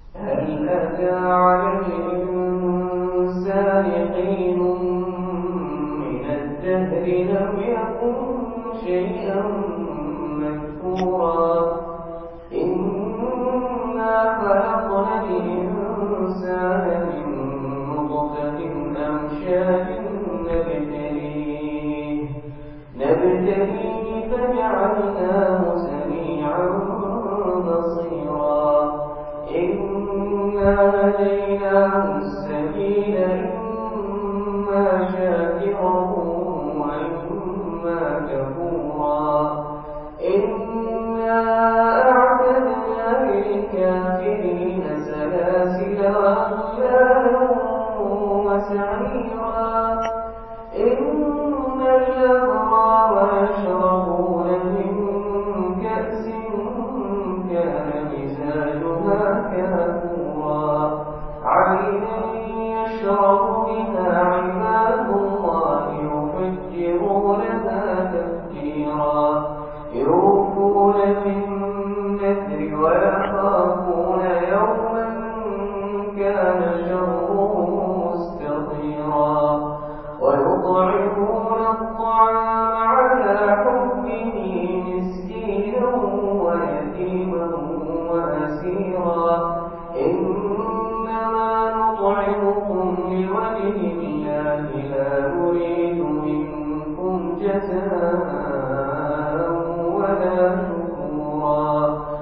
هل أتى على الإنسان حين من الدهر لم يكن شيئا مذكورا إنا خلقنا الإنسان من نطفة أمشاج نبتليه فجعلناه سميعا بصيرا إنا هديناه السبيل إما شاكرا وإما كفورا إنا أعتدنا للكافرين سلاسل وأغلالا وسعيرا إن الأبرار يشربون من كأس كان مزاجها كافورا عينا يشرب بها عباد الله يفجرونها تفجيرا يوفون بالنذر ويخافون يوما كان شره مستطيرا ويطعمون الطعام على حبه مسكينا ويتيما وأسيرا إنما نطعمكم لوجه الله لا نريد منكم جزاء ولا شكورا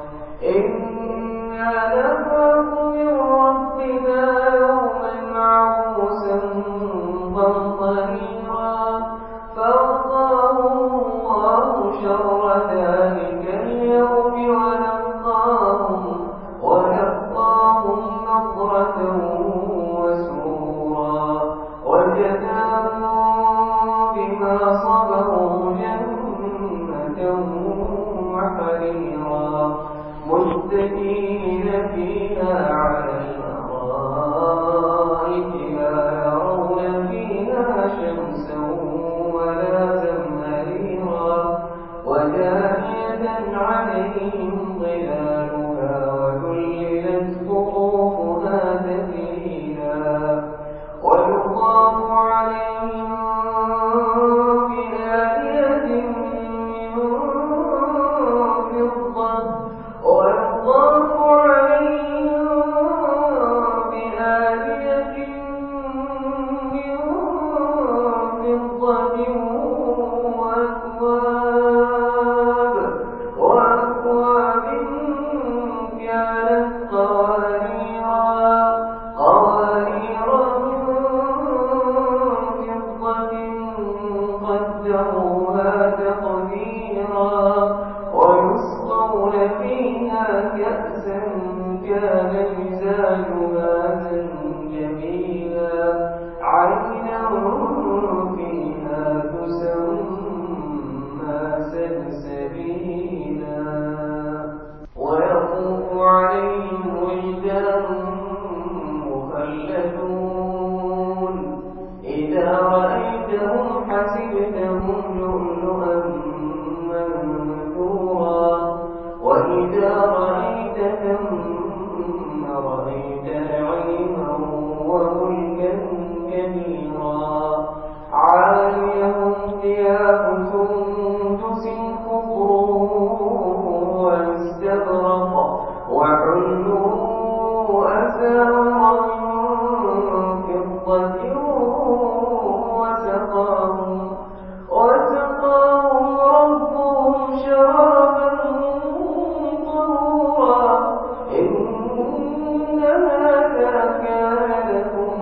إنا نخاف من ربنا يوما عبوسا قمطريرا فوقاهم الله شر ذلك اليوم ولقاهم نضرة وسرورا وجزاهم بما صبروا جنة وحريرا متكئين فيها على الأرائك لا يرون فيها شمسا ولا زمهريرا ودانية عليهم ظلالها وذللت قطوفها تذليلا ويطاف عليهم بآنية من فضة ويطاف عليهم بآنية من فضة وأكواب كانت قوارير من فضة قدروها تقديرا ويسقون فيها كأسا كان مزاجها زنجبيلا عينا فيها تسمى سلسبيلا ويطوف عليهم ولدان مخلدون إذا رأيتهم حسبتهم لؤلؤا منثورا وإذا رأيت ثم رأيت نعيما وملكا كبيرا عاليهم ثياب سندس خضر واستبرق وحلوا أساور من فضة وسقاهم ربهم شرابا طهورا إن هذا كان لكم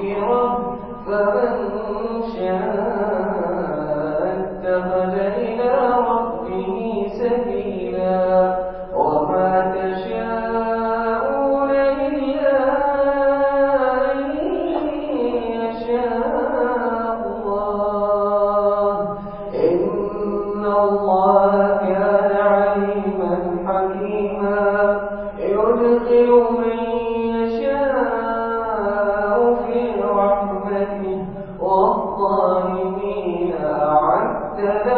مغفرة فمن شاء اتخذ إلى ربه سبيلا وما تشاءون إلا أن يشاء الله إن الله كان عليما حكيما يدخل من يشاء في رحمته والظالمين أعد